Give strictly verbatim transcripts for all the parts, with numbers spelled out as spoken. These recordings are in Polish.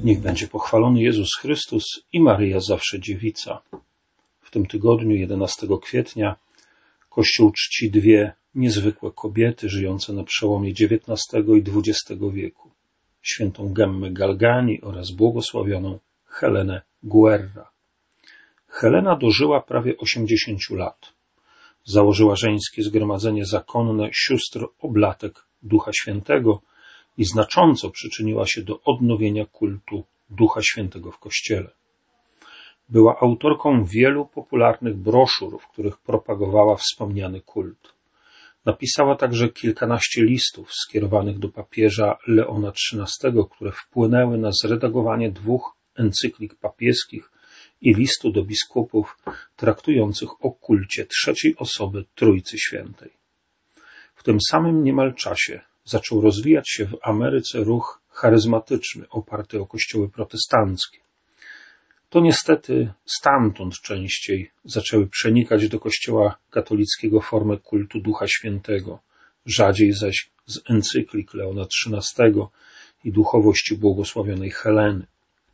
Niech będzie pochwalony Jezus Chrystus i Maryja zawsze dziewica. W tym tygodniu, jedenastego kwietnia, Kościół czci dwie niezwykłe kobiety żyjące na przełomie dziewiętnastego i dwudziestego wieku. Świętą Gemmę Galgani oraz błogosławioną Helenę Guerra. Helena dożyła prawie osiemdziesięciu lat. Założyła żeńskie zgromadzenie zakonne sióstr oblatek Ducha Świętego i znacząco przyczyniła się do odnowienia kultu Ducha Świętego w Kościele. Była autorką wielu popularnych broszur, w których propagowała wspomniany kult. Napisała także kilkanaście listów skierowanych do papieża Leona trzynastego, które wpłynęły na zredagowanie dwóch encyklik papieskich i listu do biskupów traktujących o kulcie trzeciej osoby Trójcy Świętej. W tym samym niemal czasie zaczął rozwijać się w Ameryce ruch charyzmatyczny oparty o kościoły protestanckie. To niestety stamtąd częściej zaczęły przenikać do kościoła katolickiego formy kultu Ducha Świętego, rzadziej zaś z encyklik Leona trzynastego i duchowości błogosławionej Heleny.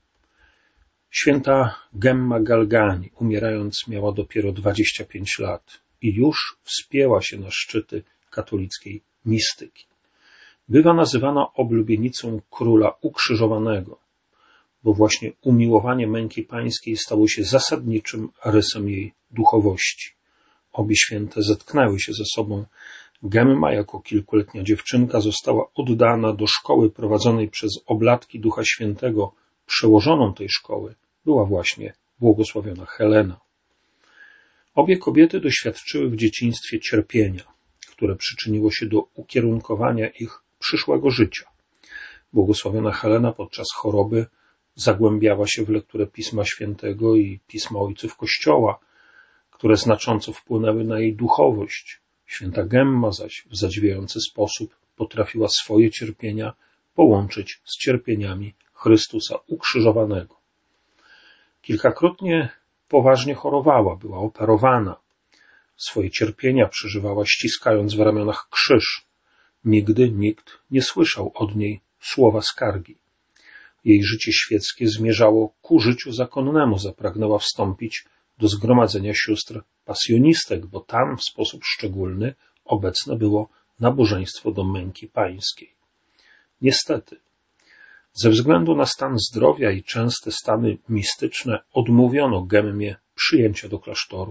Święta Gemma Galgani, umierając, miała dopiero dwadzieścia pięć lat i już wspięła się na szczyty katolickiej mistyki. Bywa nazywana oblubienicą króla ukrzyżowanego, bo właśnie umiłowanie męki pańskiej stało się zasadniczym rysem jej duchowości. Obie święte zetknęły się ze sobą. Gemma jako kilkuletnia dziewczynka została oddana do szkoły prowadzonej przez oblatki Ducha Świętego. Przełożoną tej szkoły była właśnie błogosławiona Helena. Obie kobiety doświadczyły w dzieciństwie cierpienia, które przyczyniło się do ukierunkowania ich przyszłego życia. Błogosławiona Helena podczas choroby zagłębiała się w lekturę Pisma Świętego i Pisma Ojców Kościoła, które znacząco wpłynęły na jej duchowość. Święta Gemma zaś w zadziwiający sposób potrafiła swoje cierpienia połączyć z cierpieniami Chrystusa ukrzyżowanego. Kilkakrotnie poważnie chorowała, była operowana. Swoje cierpienia przeżywała ściskając w ramionach krzyż. Nigdy nikt nie słyszał od niej słowa skargi. Jej życie świeckie zmierzało ku życiu zakonnemu, zapragnęła wstąpić do zgromadzenia sióstr pasjonistek, bo tam w sposób szczególny obecne było nabożeństwo do męki pańskiej. Niestety, ze względu na stan zdrowia i częste stany mistyczne odmówiono Gemmie przyjęcia do klasztoru.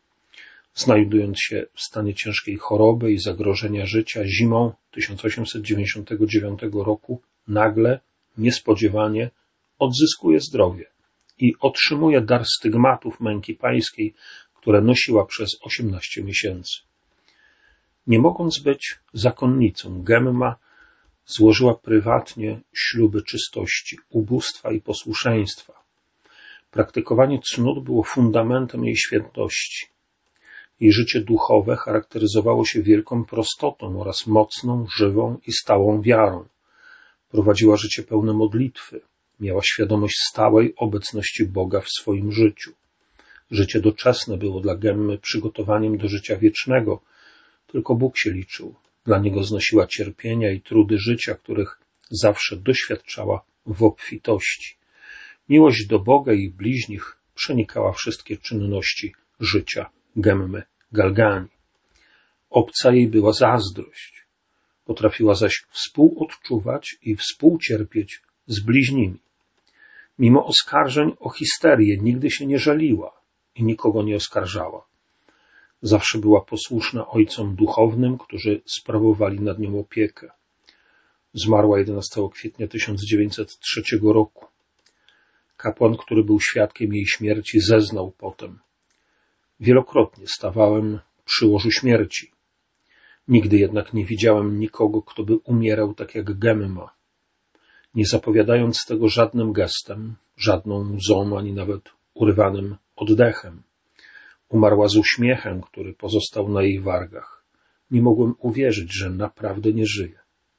Znajdując się w stanie ciężkiej choroby i zagrożenia życia zimą tysiąc osiemset dziewięćdziesiątego dziewiątego roku nagle, niespodziewanie odzyskuje zdrowie i otrzymuje dar stygmatów męki pańskiej, które nosiła przez osiemnaście miesięcy. Nie mogąc być zakonnicą, Gemma złożyła prywatnie śluby czystości, ubóstwa i posłuszeństwa. Praktykowanie cnót było fundamentem jej świętości. Jej życie duchowe charakteryzowało się wielką prostotą oraz mocną, żywą i stałą wiarą. Prowadziła życie pełne modlitwy. Miała świadomość stałej obecności Boga w swoim życiu. Życie doczesne było dla Gemmy przygotowaniem do życia wiecznego. Tylko Bóg się liczył. Dla Niego znosiła cierpienia i trudy życia, których zawsze doświadczała w obfitości. Miłość do Boga i bliźnich przenikała wszystkie czynności życia Gemmy Galgani. Obca jej była zazdrość. Potrafiła zaś współodczuwać i współcierpieć z bliźnimi. Mimo oskarżeń o histerię nigdy się nie żaliła i nikogo nie oskarżała. Zawsze była posłuszna ojcom duchownym, którzy sprawowali nad nią opiekę. Zmarła jedenastego kwietnia tysiąc dziewięćset trzeciego roku. Kapłan, który był świadkiem jej śmierci, zeznał potem: wielokrotnie stawałem przy łożu śmierci. Nigdy jednak nie widziałem nikogo, kto by umierał tak jak Gemma. Nie zapowiadając tego żadnym gestem, żadną łzą, ani nawet urywanym oddechem. Umarła z uśmiechem, który pozostał na jej wargach. Nie mogłem uwierzyć, że naprawdę nie żyje.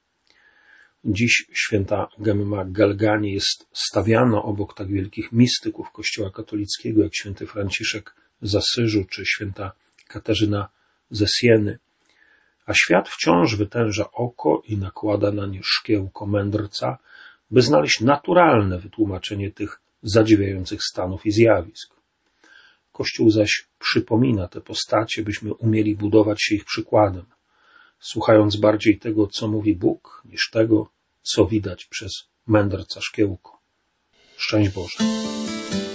Dziś święta Gemma Galgani jest stawiana obok tak wielkich mistyków Kościoła katolickiego, jak święty Franciszek z Asyżu czy święta Katarzyna ze Sieny. A świat wciąż wytęża oko i nakłada na nie szkiełko mędrca, by znaleźć naturalne wytłumaczenie tych zadziwiających stanów i zjawisk. Kościół zaś przypomina te postacie, byśmy umieli budować się ich przykładem, słuchając bardziej tego, co mówi Bóg, niż tego, co widać przez mędrca szkiełko. Szczęść Boże.